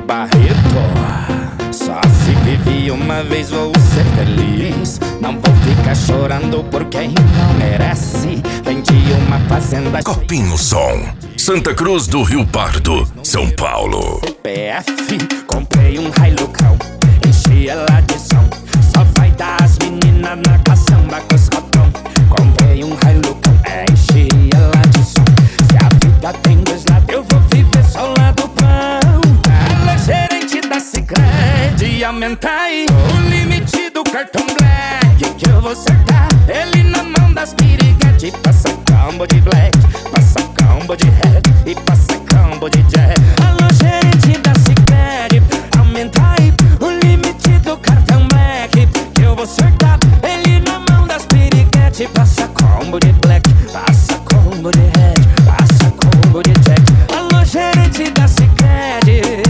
de Barreto. Só se vive uma vez, vou ser feliz. Não vou ficar chorando por quem não merece. Vendi uma fazenda. Copinho Som, Santa Cruz do Rio Pardo, São Paulo. CPF, comprei um Hilucão, enchi ela de som. Só vai dar as meninas na caçamba com os copão. Comprei um Hilucão, enchi ela de som. Se a vida tem dois lados, eu vou viver só o lado pão. Alô, gerente da Sicredi, aumenta aí o limite do cartão Black, que eu vou acertar ele na mão das piriguete. Passa combo de Black, passa combo de Red e passa combo de Jack. Alô, gerente da Sicredi, aumenta aí o limite do cartão Black, que eu vou acertar ele na mão das piriguete. Passa combo de Black, passa combo de Red, passa combo de Jack. Alô, gerente da Sicredi,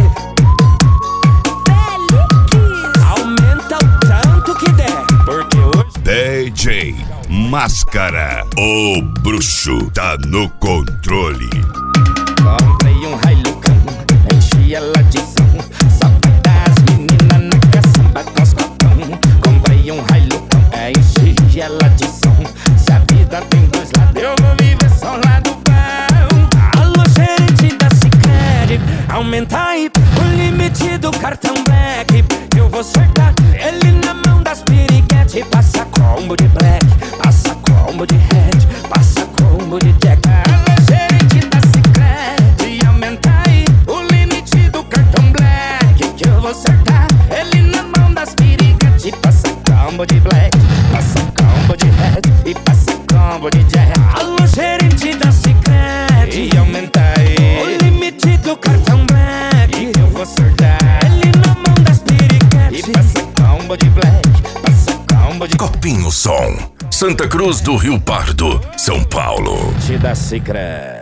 aumenta o tanto que der, porque hoje DJ Máscara, o bruxo tá no controle. comprei um Hilucão, enchi ela de som. Só vai dar as meninas na caçamba com os copão. Comprei um Hilucão, enchi ela de som. Se a vida tem dois lados, eu vou viver só o lado bom. Alô, gerente da Sicredi, aumenta aí o limite do cartão Black, que eu vou acertar ele na mão das piriguete. Passa combo de Black, passa combo de Red, passa combo de Jack. Alô, gerente da Sicredi, aumenta aí o limite do cartão Black, que eu vou acertar ele na mão das piriguete. Passa combo de Black, passa combo de Red e passa combo de Jack. Alô, gerente da Sicredi, aumenta aí o limite do cartão Black, que eu vou acertar ele na mão das piriguete. E passa combo de Black, passa combo de Copinho Som, Santa Cruz do Rio Pardo, São Paulo. da Sicredi.